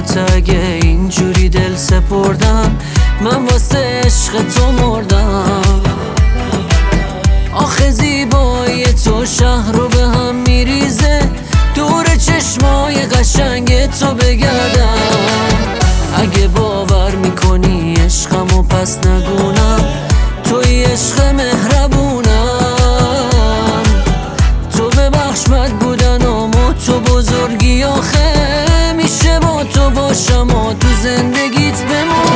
برات اگه اینجوری دل سپردم، من واسه عشق تو مردم. آخه زیبایی تو شهر رو به هم میریزه، دور چشمای قشنگ تو بگردم. اگه باور میکنی عشقمو پس نگونم، توی عشق مهربونم. تو ببخش بد بودنامو، تو بزرگی آخه میشه با تو باشم و تو زندگیت بمونم.